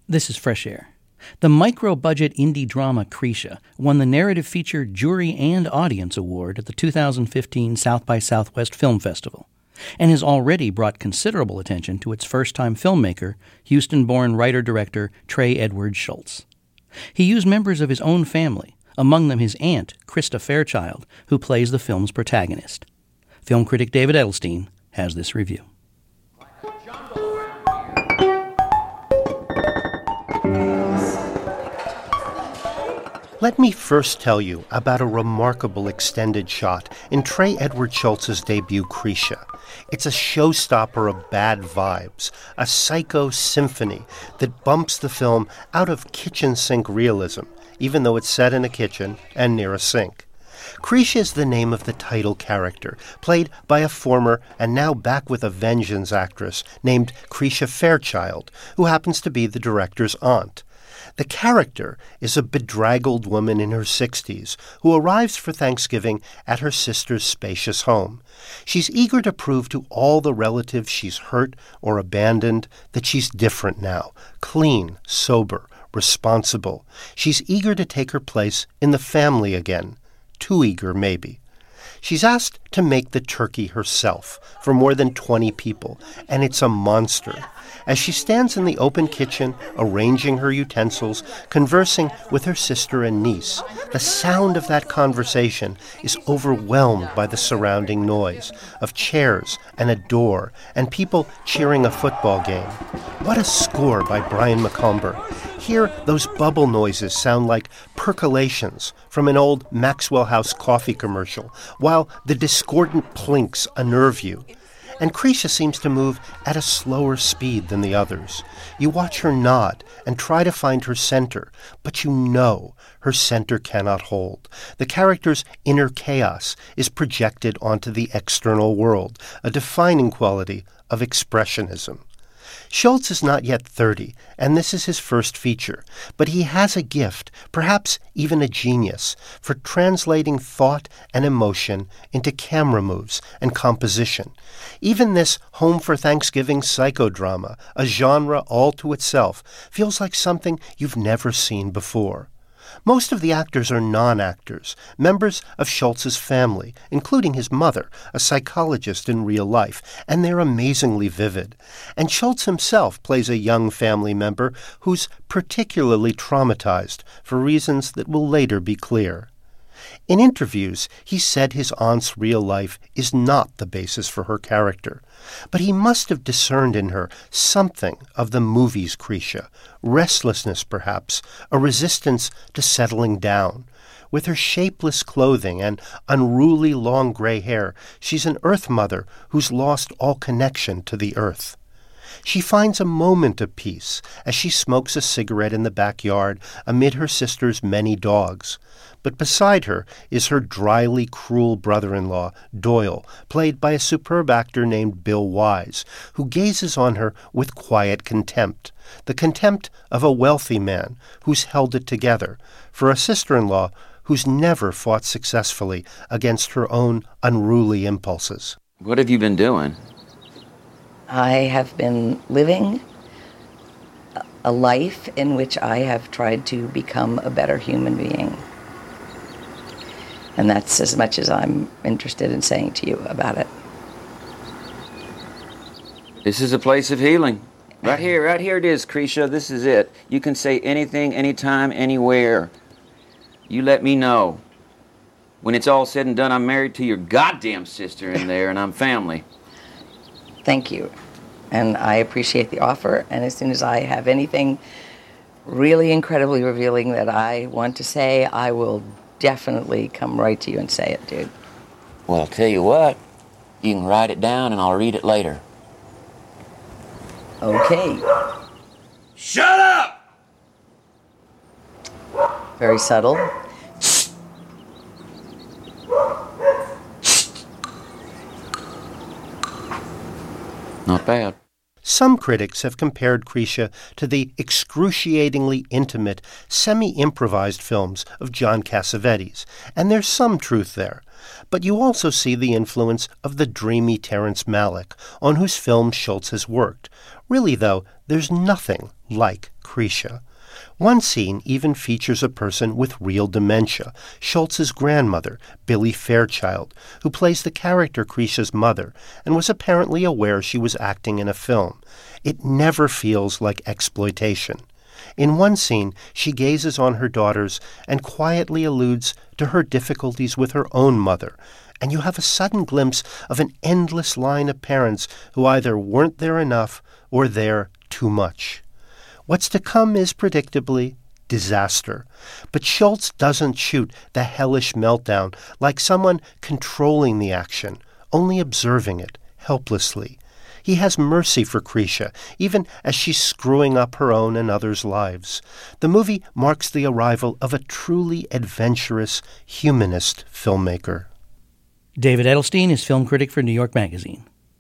This is Fresh Air. The micro-budget indie drama Krisha won the Narrative Feature Jury and Audience Award at the 2015 South by Southwest Film Festival, and has already brought considerable attention to its first-time filmmaker, Houston-born writer-director Trey Edward Shults. He used members of his own family, among them his aunt, Krista Fairchild, who plays the film's protagonist. Film critic David Edelstein has this review. Let me first tell you about a remarkable extended shot in Trey Edward Shults' debut, Krisha. It's a showstopper of bad vibes, a psycho symphony that bumps the film out of kitchen sink realism, even though it's set in a kitchen and near a sink. Krisha is the name of the title character, played by a former and now back with a vengeance actress named Krisha Fairchild, who happens to be the director's aunt. The character is a bedraggled woman in her 60s who arrives for Thanksgiving at her sister's spacious home. She's eager to prove to all the relatives she's hurt or abandoned that she's different now, clean, sober, responsible. She's eager to take her place in the family again. Too eager, maybe. She's asked to make the turkey herself for more than 20 people, and it's a monster. As she stands in the open kitchen, arranging her utensils, conversing with her sister and niece, the sound of that conversation is overwhelmed by the surrounding noise of chairs and a door and people cheering a football game. What a score by Brian McComber. Here, those bubble noises sound like percolations from an old Maxwell House coffee commercial, while the discordant plinks unnerve you. And Krisha seems to move at a slower speed than the others. You watch her nod and try to find her center, but you know her center cannot hold. The character's inner chaos is projected onto the external world, a defining quality of expressionism. Shults is not yet 30, and this is his first feature, but he has a gift, perhaps even a genius, for translating thought and emotion into camera moves and composition. Even this Home for Thanksgiving psychodrama, a genre all to itself, feels like something you've never seen before. Most of the actors are non-actors, members of Shults' family, including his mother, a psychologist in real life, and they're amazingly vivid. And Shults himself plays a young family member who's particularly traumatized for reasons that will later be clear. In interviews, he said his aunt's real life is not the basis for her character, but he must have discerned in her something of the movie's Krisha, restlessness perhaps, a resistance to settling down. With her shapeless clothing and unruly long gray hair, she's an earth mother who's lost all connection to the earth. She finds a moment of peace as she smokes a cigarette in the backyard amid her sister's many dogs. But beside her is her dryly cruel brother-in-law, Doyle, played by a superb actor named Bill Wise, who gazes on her with quiet contempt, the contempt of a wealthy man who's held it together, for a sister-in-law who's never fought successfully against her own unruly impulses. What have you been doing? I have been living a life in which I have tried to become a better human being. And that's as much as I'm interested in saying to you about it. This is a place of healing. Right here it is, Krisha. This is it. You can say anything, anytime, anywhere. You let me know. When it's all said and done, I'm married to your goddamn sister in there, and I'm family. Thank you. And I appreciate the offer. And as soon as I have anything really incredibly revealing that I want to say, I will definitely come right to you and say it, dude. Well, I'll tell you what. You can write it down and I'll read it later. Okay. Shut up! Very subtle. Not bad. Some critics have compared Krisha to the excruciatingly intimate, semi-improvised films of John Cassavetes, and there's some truth there. But you also see the influence of the dreamy Terrence Malick, on whose films Shults has worked. Really, though, there's nothing like Krisha. Krisha. One scene even features a person with real dementia, Schultz's grandmother, Billy Fairchild, who plays the character Krisha's mother and was apparently aware she was acting in a film. It never feels like exploitation. In one scene, she gazes on her daughters and quietly alludes to her difficulties with her own mother, and you have a sudden glimpse of an endless line of parents who either weren't there enough or there too much. What's to come is, predictably, disaster. But Schultz doesn't shoot the hellish meltdown like someone controlling the action, only observing it, helplessly. He has mercy for Krisha, even as she's screwing up her own and others' lives. The movie marks the arrival of a truly adventurous, humanist filmmaker. David Edelstein is film critic for New York Magazine.